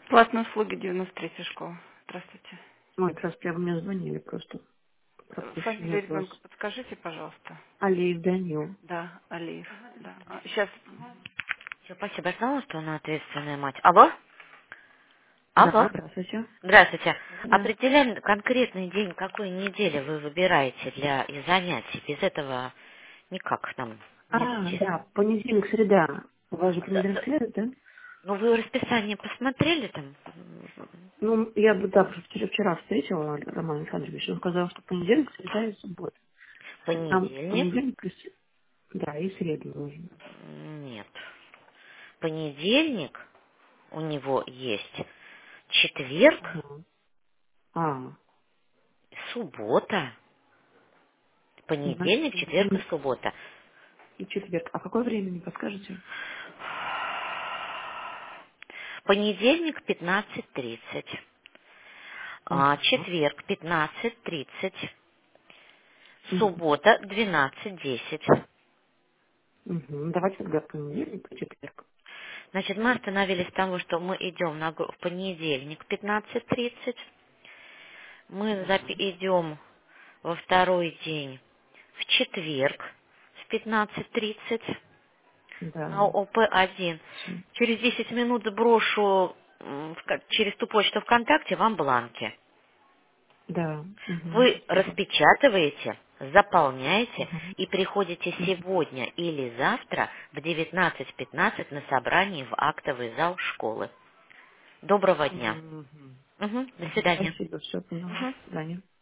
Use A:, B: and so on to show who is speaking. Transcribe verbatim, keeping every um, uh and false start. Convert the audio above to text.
A: Платные услуги девяносто третья школа. Здравствуйте.
B: Ой, как раз прямо мне звонили просто.
A: Э,
B: Пропущенный
A: Фамилию
B: вопрос.
A: ребенка подскажите, пожалуйста.
B: Алиев Данил.
A: Да, Алиев. Да. А, сейчас.
C: Все, спасибо. Я знала, что она ответственная мать. Алло?
B: Да,
C: Алло.
B: здравствуйте.
C: Здравствуйте.
B: Да.
C: Определяем конкретный день, какой недели вы выбираете для и занятий. Без этого никак нам не
B: А,
C: зачислить.
B: да, понедельник, среда. У вас же
C: Да,
B: понедельник,
C: да.
B: среда, да?
C: Ну, вы расписание посмотрели там?
B: Ну, я бы, да, вчера, вчера встретила Романа Александровича. Он сказал, что понедельник, среда и суббота. Там
C: Понедельник?
B: понедельник, и с- да, и среда нужно.
C: Нет. Понедельник у него есть. Четверг,
B: Ага. А,
C: суббота.
B: значит,
C: Понедельник, четверг и
B: понедельник
C: суббота.
B: и четверг. А какое время, не подскажете?
C: Понедельник пятнадцать тридцать. А,
B: Ага.
C: четверг пятнадцать тридцать.
B: Угу.
C: Суббота двенадцать десять.
B: Угу. Давайте тогда в понедельник и четверг.
C: Значит, мы остановились с того, что мы идем на гру- в понедельник пятнадцать тридцать. Мы запи- идем во второй день в четверг в пятнадцать тридцать
B: Да.
C: на оп один.
B: Всё.
C: Через десять минут сброшу м, в ка- через ту почту ВКонтакте вам бланки.
B: Да. Угу.
C: Вы
B: Спасибо.
C: распечатываете, заполняете
B: Угу.
C: и приходите
B: Угу.
C: сегодня или завтра в девятнадцать пятнадцать на собрании в актовый зал школы. Доброго дня.
B: Угу.
C: Мгм, до
B: Угу.
C: свидания.
B: Спасибо, все поняла.
C: Мгм.
B: До свидания.